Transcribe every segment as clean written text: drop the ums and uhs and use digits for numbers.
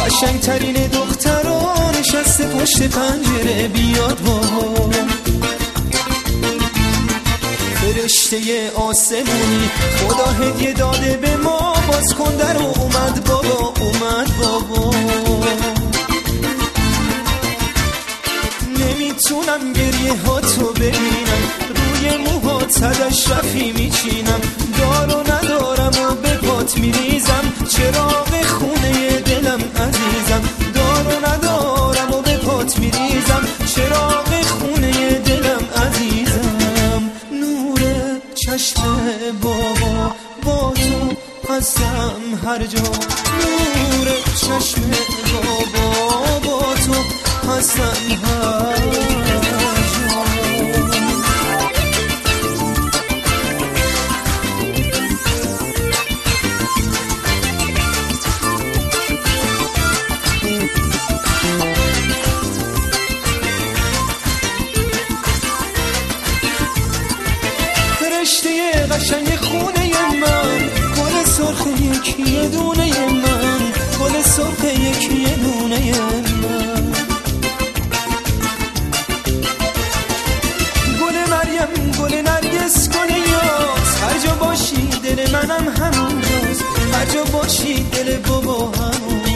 قشنگترین دخترا نشسته پشت پنجره بیاد بابا. فرشته آسمونی خدا هدیه داده به ما، باز کن در اومد بابا، اومد بابا. نمیتونم گریه ها تو ببینم، روی موهات صد اشرفی میچینم، دارو ندارم و به پات میریزم، چراغ خونه دلم عزیزم، دارو ندارم و به پات میریزم، چراغ خونه دلم عزیزم. نور چشم بابا با تو هستم هر جا، نور چشم بابا با تو هستم هر جا. فرشته قشنگ خونه من، گل سرخ یکی دونه من، گل سرخ یکی دونه من، گل مریم، گل نرگس، گل یاس، هر جا باشی دل منم همونجاست، هر جا باشی دل بابا همونجاست.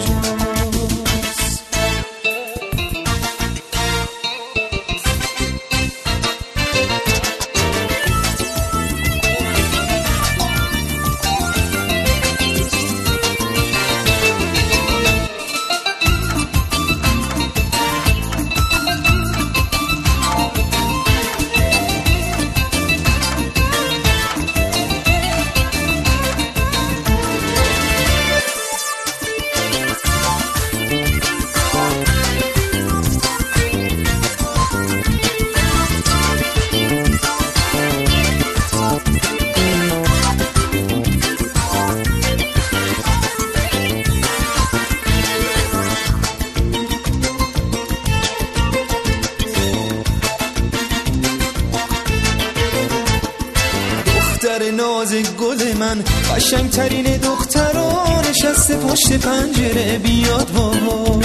دختر ناز گل من، قشنگترین دخترا نشسته پشت پنجره بیاد بابا.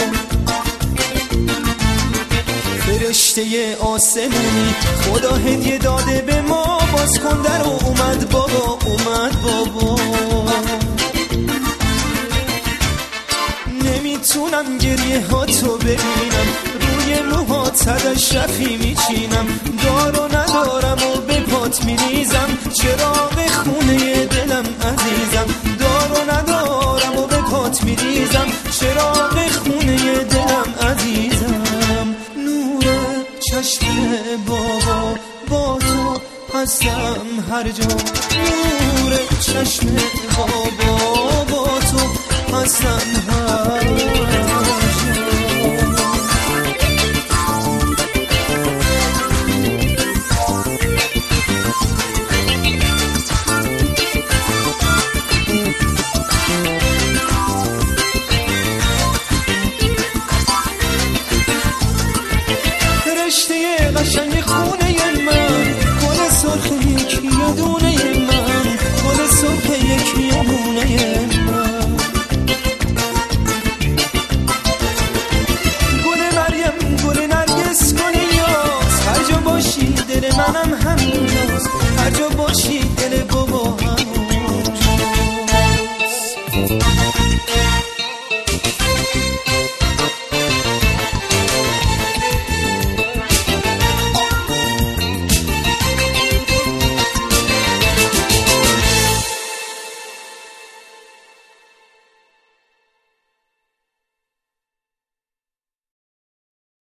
فرشته آسمونی خدا هدیه داده به ما، باز کن در اومد بابا، اومد بابا. نمیتونم گریه ها تو ببینم، روی موهات صد اشرفی میچینم، دارو ندارم و به پات میریزم، چراغ خونه دلم عزیزم، دارو ندارم و به پات میریزم، چراغ خونه دلم عزیزم. نور چشم بابا با تو هستم هر جا، نور چشم بابا با تو هستم هر جا. فرشته قشنگ خونه من، گل سرخ یکی دونه من، گل سرخ یکی دونه من، گل مریم، گل نرگس، گل یاس، هر جا باشی دل منم همونجاست، هر جا باشی